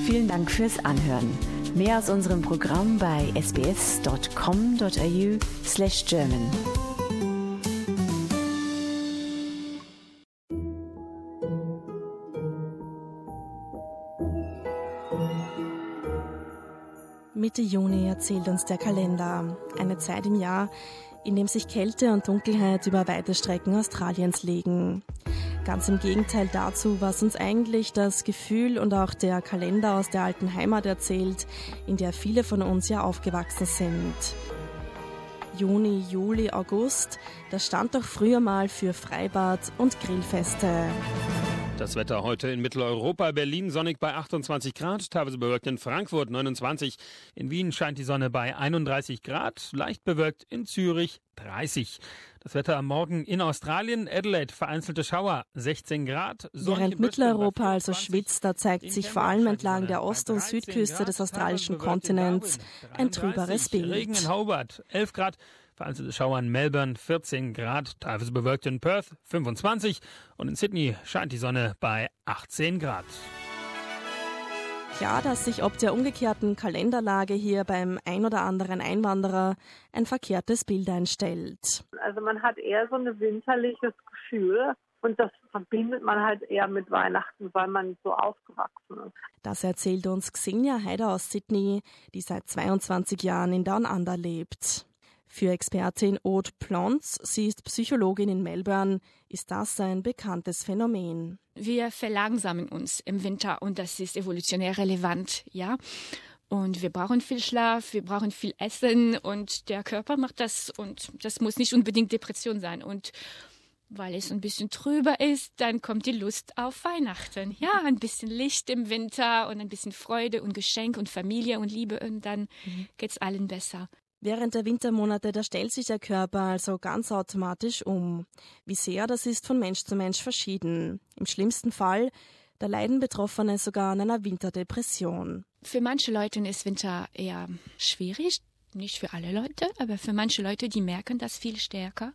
Vielen Dank fürs Anhören. Mehr aus unserem Programm bei sbs.com.au/German. Mitte Juni erzählt uns der Kalender. Eine Zeit im Jahr, in dem sich Kälte und Dunkelheit über weite Strecken Australiens legen. Ganz im Gegenteil dazu, was uns eigentlich das Gefühl und auch der Kalender aus der alten Heimat erzählt, in der viele von uns ja aufgewachsen sind. Juni, Juli, August, das stand doch früher mal für Freibad und Grillfeste. Das Wetter heute in Mitteleuropa: Berlin sonnig bei 28 Grad, teilweise bewölkt in Frankfurt 29. In Wien scheint die Sonne bei 31 Grad, leicht bewölkt in Zürich 30. Das Wetter am Morgen in Australien: Adelaide vereinzelte Schauer 16 Grad. Während Mitteleuropa also schwitzt, da zeigt sich vor allem entlang der Ost- und Südküste des australischen Kontinents ein trüberes Bild. Regen in Hobart 11 Grad. Vereinzelte Schauer in Melbourne 14 Grad, teilweise bewölkt in Perth 25 und in Sydney scheint die Sonne bei 18 Grad. Klar, dass sich ob der umgekehrten Kalenderlage hier beim ein oder anderen Einwanderer ein verkehrtes Bild einstellt. Also man hat eher so ein winterliches Gefühl und das verbindet man halt eher mit Weihnachten, weil man so aufgewachsen ist. Das erzählt uns Xenia Heider aus Sydney, die seit 22 Jahren in Down Under lebt. Für Expertin Aude Plons, sie ist Psychologin in Melbourne, ist das ein bekanntes Phänomen. Wir verlangsamen uns im Winter und das ist evolutionär relevant, ja. Und wir brauchen viel Schlaf, wir brauchen viel Essen und der Körper macht das und das muss nicht unbedingt Depression sein. Und weil es ein bisschen trüber ist, dann kommt die Lust auf Weihnachten. Ja, ein bisschen Licht im Winter und ein bisschen Freude und Geschenk und Familie und Liebe und dann geht's allen besser. Während der Wintermonate, da stellt sich der Körper also ganz automatisch um. Wie sehr, das ist von Mensch zu Mensch verschieden. Im schlimmsten Fall, da leiden Betroffene sogar an einer Winterdepression. Für manche Leute ist Winter eher schwierig, nicht für alle Leute, aber für manche Leute, die merken das viel stärker.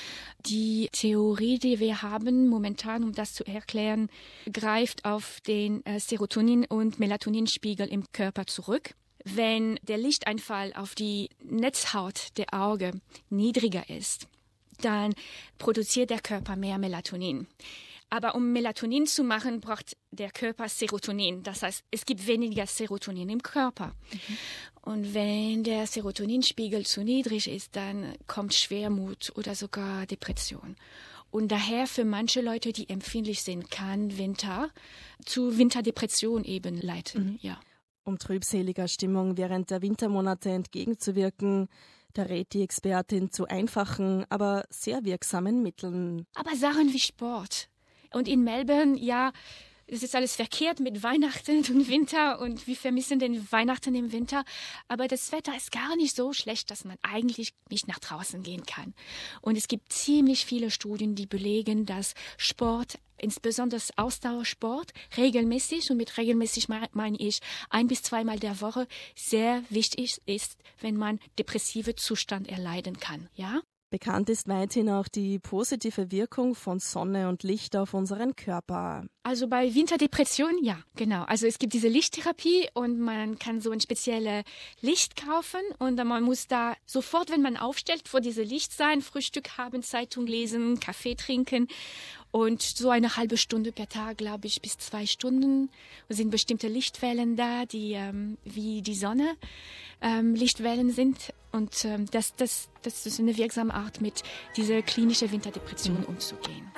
Die Theorie, die wir haben momentan, um das zu erklären, greift auf den Serotonin- und Melatoninspiegel im Körper zurück. Wenn der Lichteinfall auf die Netzhaut der Augen niedriger ist, dann produziert der Körper mehr Melatonin. Aber um Melatonin zu machen, braucht der Körper Serotonin. Das heißt, es gibt weniger Serotonin im Körper. Und wenn der Serotoninspiegel zu niedrig ist, dann kommt Schwermut oder sogar Depression. Und daher für manche Leute, die empfindlich sind, kann Winter zu Winterdepression eben leiten. Ja. Um trübseliger Stimmung während der Wintermonate entgegenzuwirken, da rät die Expertin zu einfachen, aber sehr wirksamen Mitteln. Aber Sachen wie Sport. Und in Melbourne, ja, es ist alles verkehrt mit Weihnachten und Winter und wir vermissen den Weihnachten im Winter. Aber das Wetter ist gar nicht so schlecht, dass man eigentlich nicht nach draußen gehen kann. Und es gibt ziemlich viele Studien, die belegen, dass Sport, insbesondere Ausdauersport, regelmäßig, und mit regelmäßig meine ich 1 bis 2 Mal der Woche, sehr wichtig ist, wenn man depressive Zustand erleiden kann, ja? Bekannt ist weithin auch die positive Wirkung von Sonne und Licht auf unseren Körper. Also bei Winterdepression, ja, genau. Also es gibt diese Lichttherapie und man kann so ein spezielles Licht kaufen und man muss da sofort, wenn man aufstellt, vor diesem Licht sein, Frühstück haben, Zeitung lesen, Kaffee trinken und so eine halbe Stunde per Tag, glaube ich, bis 2 Stunden. Es sind bestimmte Lichtwellen da, die wie die Sonne Lichtwellen sind und das ist eine wirksame Art, mit dieser klinischen Winterdepression umzugehen.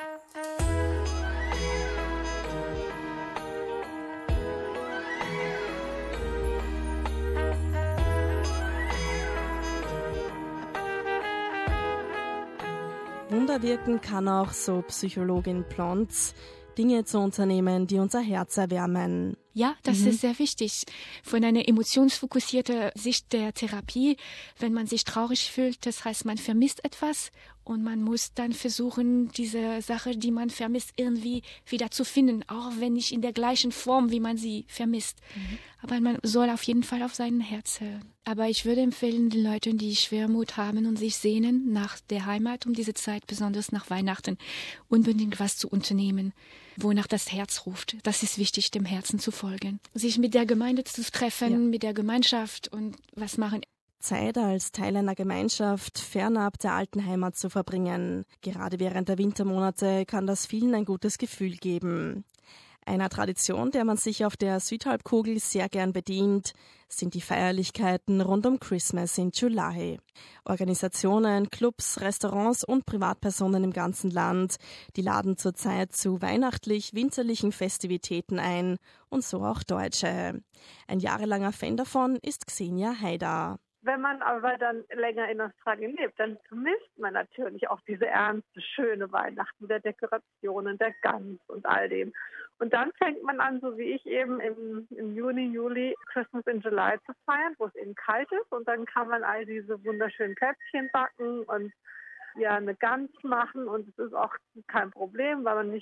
Wunder wirken kann auch, so Psychologin Plons, Dinge zu unternehmen, die unser Herz erwärmen. Ja, das ist sehr wichtig. Von einer emotionsfokussierten Sicht der Therapie, wenn man sich traurig fühlt, das heißt, man vermisst etwas Und man muss dann versuchen, diese Sache, die man vermisst, irgendwie wieder zu finden, auch wenn nicht in der gleichen Form, wie man sie vermisst. Aber man soll auf jeden Fall auf sein Herz hören. Aber ich würde empfehlen, den Leuten, die Schwermut haben und sich sehnen nach der Heimat um diese Zeit, besonders nach Weihnachten, unbedingt was zu unternehmen, wonach das Herz ruft. Das ist wichtig, dem Herzen zu folgen. Sich mit der Gemeinde zu treffen, mit der Gemeinschaft und was machen. Zeit als Teil einer Gemeinschaft fernab der alten Heimat zu verbringen. Gerade während der Wintermonate kann das vielen ein gutes Gefühl geben. Einer Tradition, der man sich auf der Südhalbkugel sehr gern bedient, sind die Feierlichkeiten rund um Christmas in July. Organisationen, Clubs, Restaurants und Privatpersonen im ganzen Land, die laden zurzeit zu weihnachtlich-winterlichen Festivitäten ein und so auch Deutsche. Ein jahrelanger Fan davon ist Xenia Haidar. Wenn man aber dann länger in Australien lebt, dann vermisst man natürlich auch diese ernste, schöne Weihnachten der Dekorationen, der Gans und all dem. Und dann fängt man an, so wie ich eben im Juni, Juli Christmas in July zu feiern, wo es eben kalt ist. Und dann kann man all diese wunderschönen Plätzchen backen und ja eine Gans machen. Und es ist auch kein Problem, weil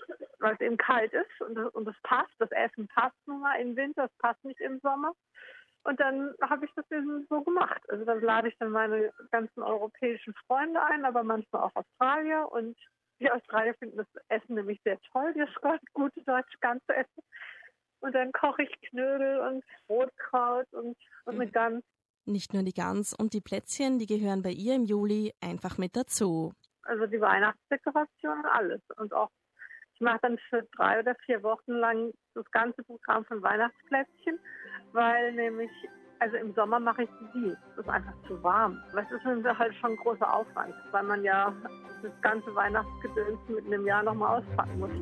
es eben kalt ist und es passt. Das Essen passt nun mal im Winter, es passt nicht im Sommer. Und dann habe ich das eben so gemacht. Also dann lade ich dann meine ganzen europäischen Freunde ein, aber manchmal auch Australier. Und die Australier finden das Essen nämlich sehr toll, das gute deutsche ganze Essen. Und dann koche ich Knödel und Rotkraut und eine Gans. Nicht nur die Gans und die Plätzchen, die gehören bei ihr im Juli einfach mit dazu. Also die Weihnachtsdekoration und alles. Und auch, ich mache dann für 3 oder 4 Wochen lang das ganze Programm von Weihnachtsplätzchen. Weil nämlich, also im Sommer mache ich die nie. Es ist einfach zu warm. Das ist halt schon ein großer Aufwand, weil man ja das ganze Weihnachtsgedöns mitten im Jahr nochmal auspacken muss.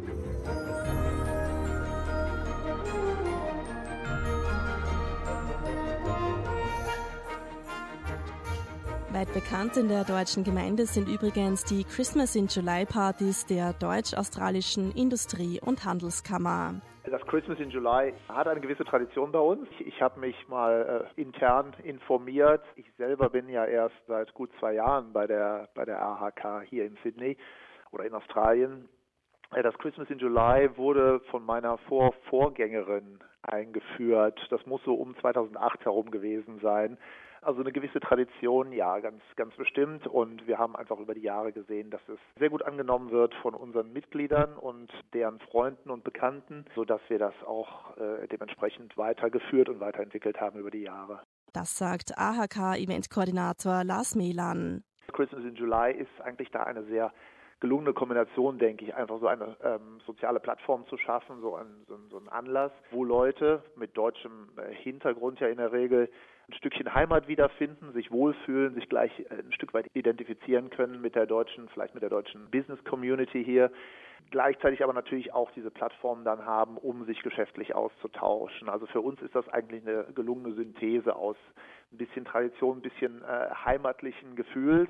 Weit bekannt in der deutschen Gemeinde sind übrigens die Christmas in July Partys der Deutsch-Australischen Industrie- und Handelskammer. Das Christmas in July hat eine gewisse Tradition bei uns. Ich habe mich mal intern informiert. Ich selber bin ja erst seit gut 2 Jahren bei der AHK hier in Sydney oder in Australien. Das Christmas in July wurde von meiner Vorgängerin eingeführt. Das muss so um 2008 herum gewesen sein. Also eine gewisse Tradition, ja, ganz bestimmt. Und wir haben einfach über die Jahre gesehen, dass es sehr gut angenommen wird von unseren Mitgliedern und deren Freunden und Bekannten, sodass wir das auch dementsprechend weitergeführt und weiterentwickelt haben über die Jahre. Das sagt AHK-Eventkoordinator Lars Mehlan. Christmas in July ist eigentlich da eine sehr gelungene Kombination, denke ich, einfach so eine soziale Plattform zu schaffen, so ein Anlass, wo Leute mit deutschem Hintergrund ja in der Regel ein Stückchen Heimat wiederfinden, sich wohlfühlen, sich gleich ein Stück weit identifizieren können mit der deutschen, vielleicht mit der deutschen Business-Community hier, gleichzeitig aber natürlich auch diese Plattform dann haben, um sich geschäftlich auszutauschen. Also für uns ist das eigentlich eine gelungene Synthese aus ein bisschen Tradition, ein bisschen heimatlichen Gefühls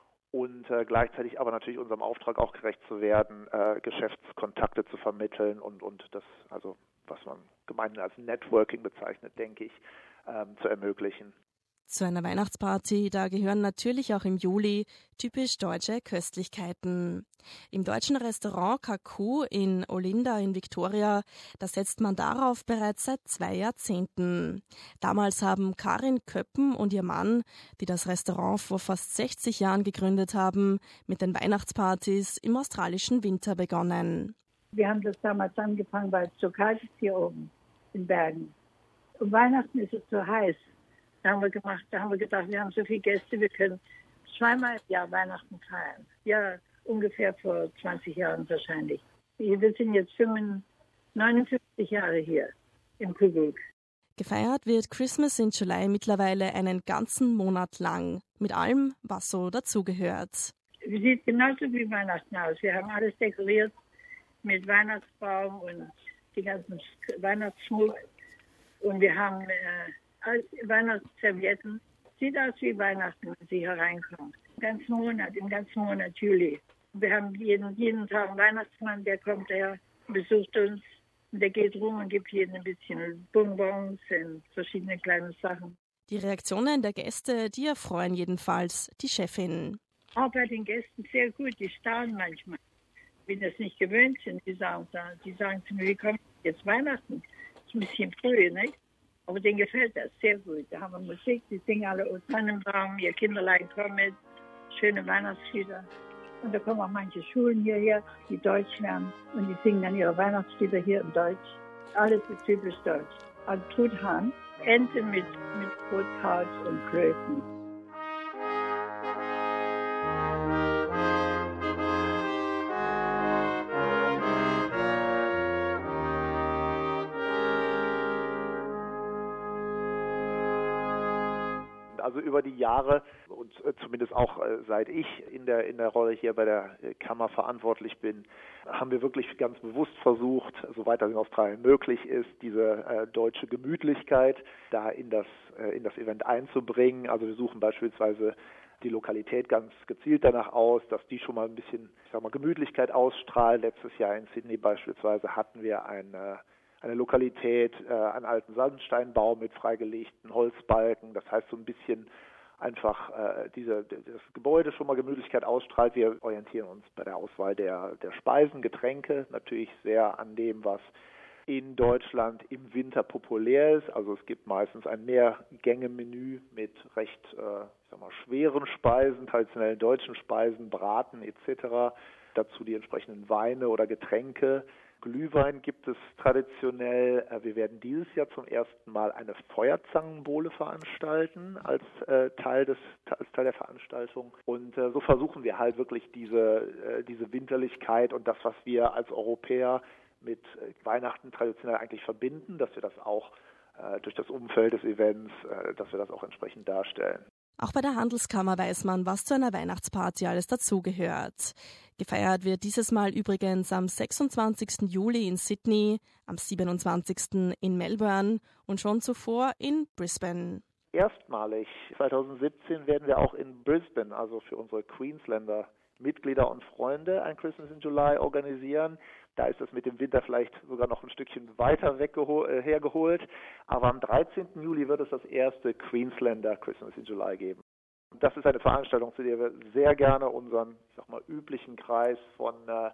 und gleichzeitig aber natürlich unserem Auftrag auch gerecht zu werden, Geschäftskontakte zu vermitteln und das, also was man gemeinhin als Networking bezeichnet, denke ich, zu ermöglichen. Zu einer Weihnachtsparty, da gehören natürlich auch im Juli typisch deutsche Köstlichkeiten. Im deutschen Restaurant Kaku in Olinda in Victoria, da setzt man darauf bereits seit 2 Jahrzehnten. Damals haben Karin Köppen und ihr Mann, die das Restaurant vor fast 60 Jahren gegründet haben, mit den Weihnachtspartys im australischen Winter begonnen. Wir haben das damals angefangen, weil es so kalt ist hier oben in Bergen. Um Weihnachten ist es so heiß. Da haben wir gedacht, wir haben so viele Gäste, wir können 2-mal im Jahr Weihnachten feiern. Ja, ungefähr vor 20 Jahren wahrscheinlich. Wir sind jetzt 59 Jahre hier im Kuguk. Gefeiert wird Christmas in July mittlerweile einen ganzen Monat lang, mit allem, was so dazugehört. Es sieht genauso wie Weihnachten aus. Wir haben alles dekoriert mit Weihnachtsbaum und die ganzen Weihnachtsschmuck. Und wir haben Weihnachtsservietten. Sieht aus wie Weihnachten, wenn Sie hereinkommen. Im ganzen Monat Juli. Wir haben jeden Tag einen Weihnachtsmann, der kommt her, besucht uns. Und der geht rum und gibt jedem ein bisschen Bonbons und verschiedene kleine Sachen. Die Reaktionen der Gäste, die erfreuen jedenfalls die Chefin. Auch bei den Gästen sehr gut. Die staunen manchmal, wenn das nicht gewöhnt sind. Die sagen zu mir, wie kommt jetzt Weihnachten? Das ist ein bisschen früh, nicht? Aber denen gefällt das sehr gut. Da haben wir Musik, die singen alle O Tannenbaum, ihr Kinderlein kommen, schöne Weihnachtslieder. Und da kommen auch manche Schulen hierher, die Deutsch lernen. Und die singen dann ihre Weihnachtslieder hier in Deutsch. Alles ist typisch deutsch. Also Truthahn, Ente mit Rotkraut und Klößen. Also über die Jahre und zumindest auch seit ich in der Rolle hier bei der Kammer verantwortlich bin, haben wir wirklich ganz bewusst versucht, soweit das in Australien möglich ist, diese deutsche Gemütlichkeit da in das Event einzubringen. Also wir suchen beispielsweise die Lokalität ganz gezielt danach aus, dass die schon mal ein bisschen, Gemütlichkeit ausstrahlt. Letztes Jahr in Sydney beispielsweise hatten wir eine Lokalität, einen alten Sandsteinbau mit freigelegten Holzbalken. Das heißt so ein bisschen einfach das Gebäude schon mal Gemütlichkeit ausstrahlt. Wir orientieren uns bei der Auswahl der Speisen, Getränke natürlich sehr an dem, was in Deutschland im Winter populär ist. Also es gibt meistens ein Mehrgänge-Menü mit recht schweren Speisen, traditionellen deutschen Speisen, Braten etc. Dazu die entsprechenden Weine oder Getränke. Glühwein gibt es traditionell. Wir werden dieses Jahr zum ersten Mal eine Feuerzangenbowle veranstalten als Teil der Veranstaltung. Und so versuchen wir halt wirklich diese Winterlichkeit und das, was wir als Europäer mit Weihnachten traditionell eigentlich verbinden, dass wir das auch durch das Umfeld des Events, dass wir das auch entsprechend darstellen. Auch bei der Handelskammer weiß man, was zu einer Weihnachtsparty alles dazugehört. Gefeiert wird dieses Mal übrigens am 26. Juli in Sydney, am 27. in Melbourne und schon zuvor in Brisbane. Erstmalig 2017 werden wir auch in Brisbane, also für unsere Queenslander Mitglieder und Freunde, ein Christmas in July organisieren. Da ist es mit dem Winter vielleicht sogar noch ein Stückchen weiter hergeholt. Aber am 13. Juli wird es das erste Queenslander Christmas in July geben. Und das ist eine Veranstaltung, zu der wir sehr gerne unseren, üblichen Kreis von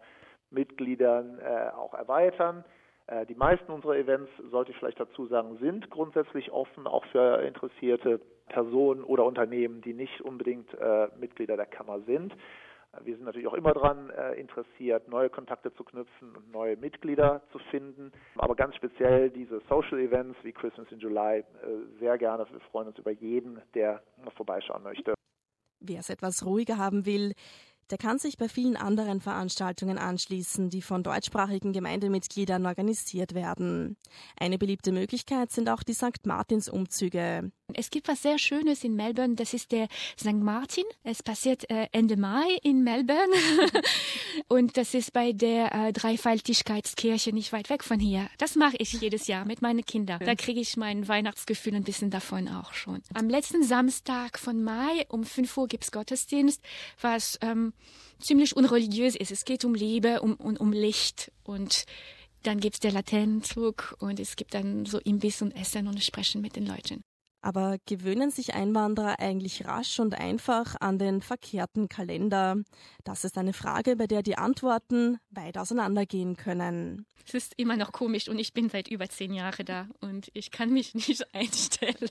Mitgliedern auch erweitern. Die meisten unserer Events, sollte ich vielleicht dazu sagen, sind grundsätzlich offen, auch für interessierte Personen oder Unternehmen, die nicht unbedingt Mitglieder der Kammer sind. Wir sind natürlich auch immer daran interessiert, neue Kontakte zu knüpfen und neue Mitglieder zu finden. Aber ganz speziell diese Social Events wie Christmas in July sehr gerne. Wir freuen uns über jeden, der noch vorbeischauen möchte. Wer es etwas ruhiger haben will, der kann sich bei vielen anderen Veranstaltungen anschließen, die von deutschsprachigen Gemeindemitgliedern organisiert werden. Eine beliebte Möglichkeit sind auch die St. Martins-Umzüge. Es gibt was sehr Schönes in Melbourne, das ist der St. Martin. Es passiert Ende Mai in Melbourne und das ist bei der Dreifaltigkeitskirche nicht weit weg von hier. Das mache ich jedes Jahr mit meinen Kindern. Da kriege ich mein Weihnachtsgefühl ein bisschen davon auch schon. Am letzten Samstag von Mai um 5 Uhr gibt's Gottesdienst, was ziemlich unreligiös ist. Es geht um Liebe, um Licht und dann gibt's der Laternenzug und es gibt dann so Imbiss und Essen und Sprechen mit den Leuten. Aber gewöhnen sich Einwanderer eigentlich rasch und einfach an den verkehrten Kalender? Das ist eine Frage, bei der die Antworten weit auseinandergehen können. Es ist immer noch komisch und ich bin seit über 10 Jahren da und ich kann mich nicht einstellen.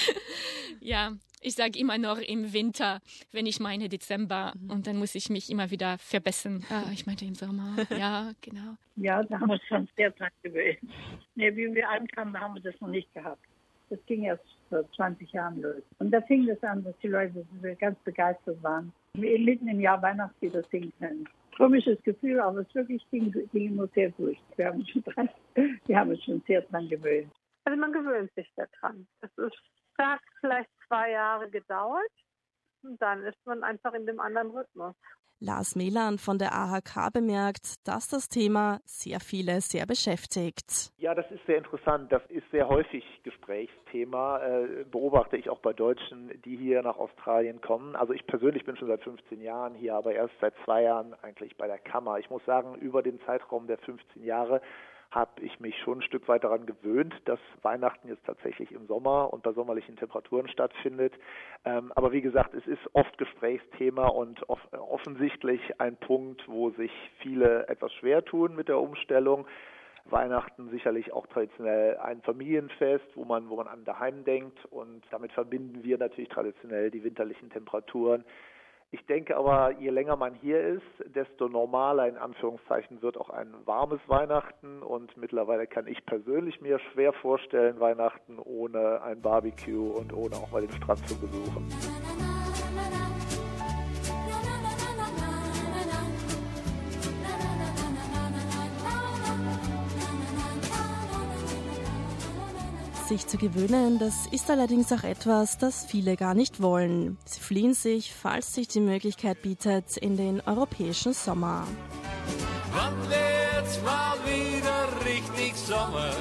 Ja, ich sage immer noch im Winter, wenn ich meine Dezember und dann muss ich mich immer wieder verbessern. Ich meinte im Sommer, ja, genau. Ja, da haben wir uns schon sehr dran gewöhnt. Nee, wie wir ankamen, haben wir das noch nicht gehabt. Das ging erst vor 20 Jahren los. Und da fing es an, dass die Leute ganz begeistert waren. Mitten im Jahr Weihnachtslieder singen können. Komisches Gefühl, aber es wirklich ging immer sehr gut. Wir haben uns schon sehr dran gewöhnt. Also man gewöhnt sich daran. Hat vielleicht 2 Jahre gedauert und dann ist man einfach in dem anderen Rhythmus. Lars Mehlan von der AHK bemerkt, dass das Thema sehr viele sehr beschäftigt. Ja, das ist sehr interessant. Das ist sehr häufig Gesprächsthema. Beobachte ich auch bei Deutschen, die hier nach Australien kommen. Also ich persönlich bin schon seit 15 Jahren hier, aber erst seit 2 Jahren eigentlich bei der Kammer. Ich muss sagen, über den Zeitraum der 15 Jahre habe ich mich schon ein Stück weit daran gewöhnt, dass Weihnachten jetzt tatsächlich im Sommer und bei sommerlichen Temperaturen stattfindet. Aber wie gesagt, es ist oft Gesprächsthema und offensichtlich ein Punkt, wo sich viele etwas schwer tun mit der Umstellung. Weihnachten sicherlich auch traditionell ein Familienfest, wo man an daheim denkt, und damit verbinden wir natürlich traditionell die winterlichen Temperaturen. Ich denke aber, je länger man hier ist, desto normaler in Anführungszeichen wird auch ein warmes Weihnachten, und mittlerweile kann ich persönlich mir schwer vorstellen, Weihnachten ohne ein Barbecue und ohne auch mal den Strand zu besuchen. Sich zu gewöhnen, das ist allerdings auch etwas, das viele gar nicht wollen. Sie fliehen sich, falls sich die Möglichkeit bietet, in den europäischen Sommer. Wann wird's mal wieder richtig Sommer?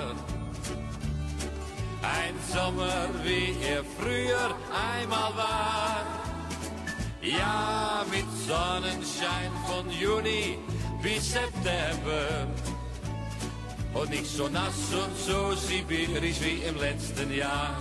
Ein Sommer, wie er früher einmal war. Ja, mit Sonnenschein von Juni bis September. Und nicht so nass und so sibirisch wie im letzten Jahr.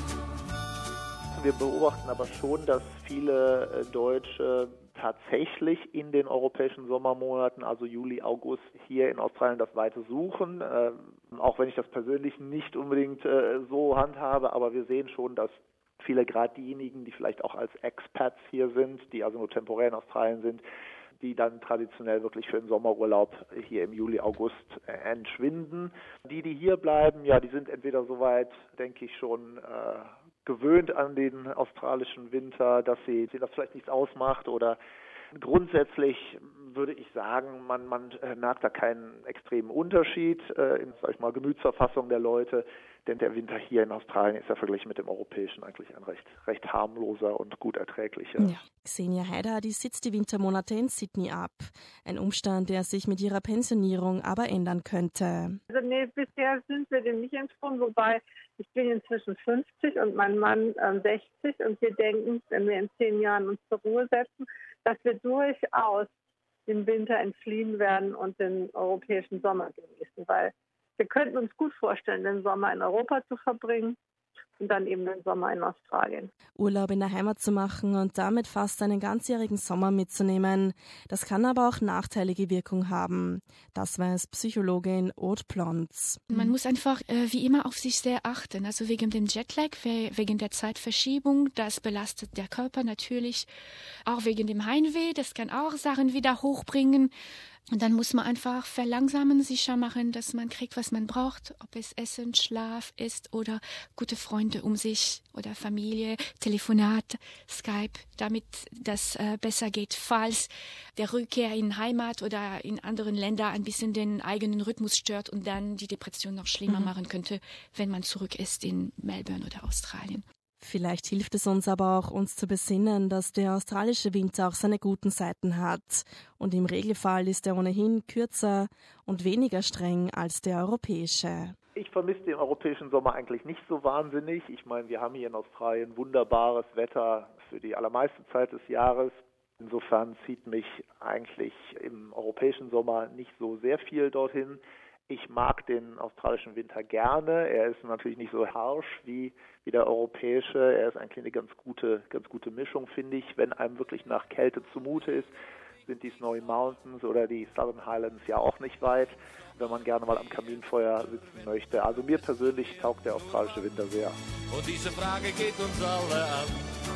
Wir beobachten aber schon, dass viele Deutsche tatsächlich in den europäischen Sommermonaten, also Juli, August, hier in Australien das Weite suchen. Auch wenn ich das persönlich nicht unbedingt so handhabe, aber wir sehen schon, dass viele, gerade diejenigen, die vielleicht auch als Expats hier sind, die also nur temporär in Australien sind, die dann traditionell wirklich für den Sommerurlaub hier im Juli, August entschwinden. Die hier bleiben, ja, die sind entweder soweit, denke ich, schon gewöhnt an den australischen Winter, dass sie das vielleicht nichts ausmacht, oder grundsätzlich würde ich sagen, man merkt da keinen extremen Unterschied in, sag ich mal, Gemütsverfassung der Leute, denn der Winter hier in Australien ist ja verglichen mit dem europäischen eigentlich ein recht harmloser und gut erträglicher. Ja. Xenia Heider, die sitzt die Wintermonate in Sydney ab. Ein Umstand, der sich mit ihrer Pensionierung aber ändern könnte. Also nee, bisher sind wir dem nicht entsprungen, wobei ich bin inzwischen 50 und mein Mann 60, und wir denken, wenn wir in 10 Jahren uns zur Ruhe setzen, dass wir durchaus den Winter entfliehen werden und den europäischen Sommer genießen, weil wir könnten uns gut vorstellen, den Sommer in Europa zu verbringen und dann eben den Sommer in Australien. Urlaub in der Heimat zu machen und damit fast einen ganzjährigen Sommer mitzunehmen, das kann aber auch nachteilige Wirkung haben. Das weiß Psychologin Aude Plons. Man muss einfach wie immer auf sich sehr achten, also wegen dem Jetlag, wegen der Zeitverschiebung, das belastet der Körper natürlich, auch wegen dem Heimweh, das kann auch Sachen wieder hochbringen. Und dann muss man einfach verlangsamen, sicher machen, dass man kriegt, was man braucht, ob es Essen, Schlaf ist oder gute Freunde um sich oder Familie, Telefonat, Skype, damit das besser geht, falls der Rückkehr in Heimat oder in anderen Ländern ein bisschen den eigenen Rhythmus stört und dann die Depression noch schlimmer machen könnte, wenn man zurück ist in Melbourne oder Australien. Vielleicht hilft es uns aber auch, uns zu besinnen, dass der australische Winter auch seine guten Seiten hat. Und im Regelfall ist er ohnehin kürzer und weniger streng als der europäische. Ich vermisse den europäischen Sommer eigentlich nicht so wahnsinnig. Ich meine, wir haben hier in Australien wunderbares Wetter für die allermeiste Zeit des Jahres. Insofern zieht mich eigentlich im europäischen Sommer nicht so sehr viel dorthin. Ich mag den australischen Winter gerne. Er ist natürlich nicht so harsch wie der europäische. Er ist eigentlich eine ganz gute Mischung, finde ich. Wenn einem wirklich nach Kälte zumute ist, sind die Snowy Mountains oder die Southern Highlands ja auch nicht weit, wenn man gerne mal am Kaminfeuer sitzen möchte. Also mir persönlich taugt der australische Winter sehr. Und diese Frage geht uns alle an.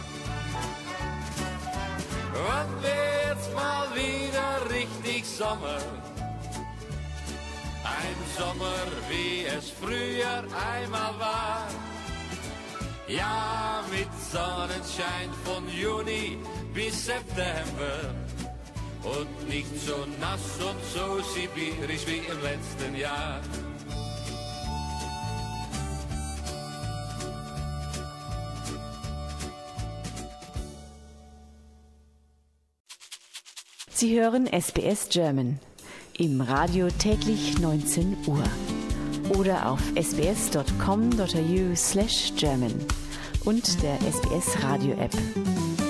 Wann wird's mal wieder richtig Sommer? Ein Sommer, wie es früher einmal war. Ja, mit Sonnenschein von Juni bis September. Und nicht so nass und so sibirisch wie im letzten Jahr. Sie hören SBS German. Im Radio täglich 19 Uhr. Oder auf sbs.com.au/German und der SBS Radio App.